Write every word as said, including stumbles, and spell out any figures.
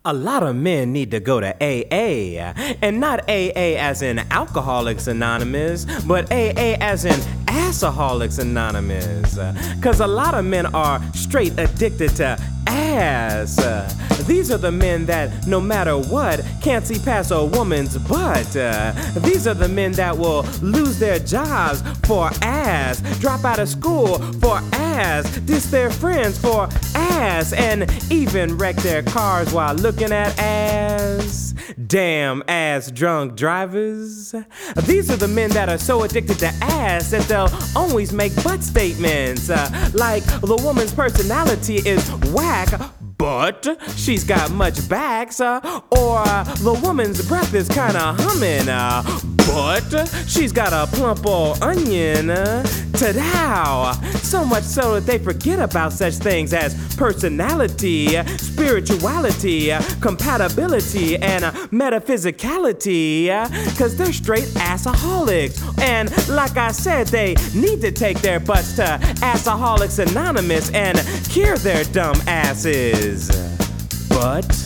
A lot of men need to go to A A, and not A A as in Alcoholics Anonymous, but A A as in Assaholics Anonymous. Cause a lot of men are straight addicted to ass. These are the men that, no matter what, can't see past a woman's butt. These are the men that will lose their jobs for ass, drop out of school for ass, diss their friends for ass, and even wreck their cars while looking at ass. Damn ass drunk drivers. These are the men that are so addicted to ass that they'll always make butt statements. Uh, like the woman's personality is whack, but she's got much backs. Uh, or uh, the woman's breath is kinda humming. Uh, but she's got a plump old onion. Uh, Ta-dow! So much so that they forget about such things as personality, spirituality, compatibility, and metaphysicality, cause they're straight assaholics. And like I said, they need to take their butts to Assaholics Anonymous and cure their dumb asses. But